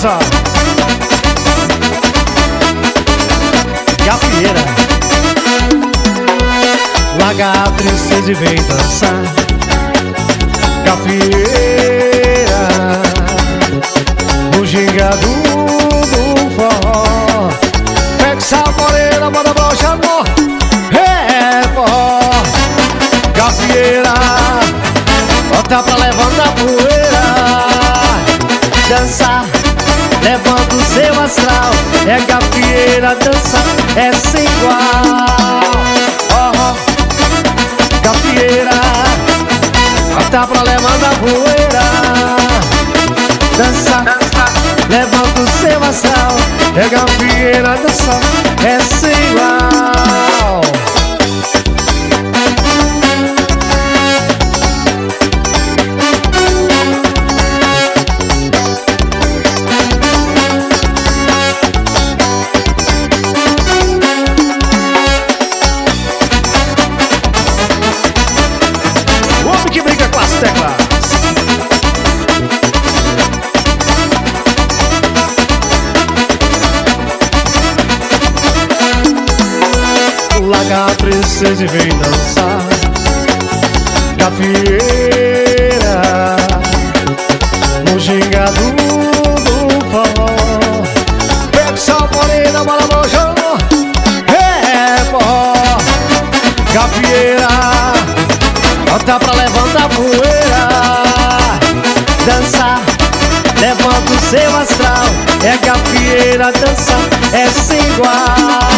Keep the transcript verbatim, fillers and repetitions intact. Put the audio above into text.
dança. Gafieira. Larga a tristeza e vem dançar. Gafieira. No gingado do forró. Pega essa morena, bota brocha no é forró. Gafieira. Bota pra levantar a poeira. Dançar, levanta o seu astral. É gafieira, dança, é sem igual. Oh, oh. Gafieira, bota pra levantar a poeira. Dança, levanta o seu astral. É gafieira, dança, é sem igual. Que briga com as teclas. Larga a princesa e vem dançar. Gafieira. No gingado do forró. Pega essa morena, bola brojando. É forró. Gafieira. Bota pra levantar a poeira. Dançar, levanta o seu astral. É gafieira, dança, é sem igual.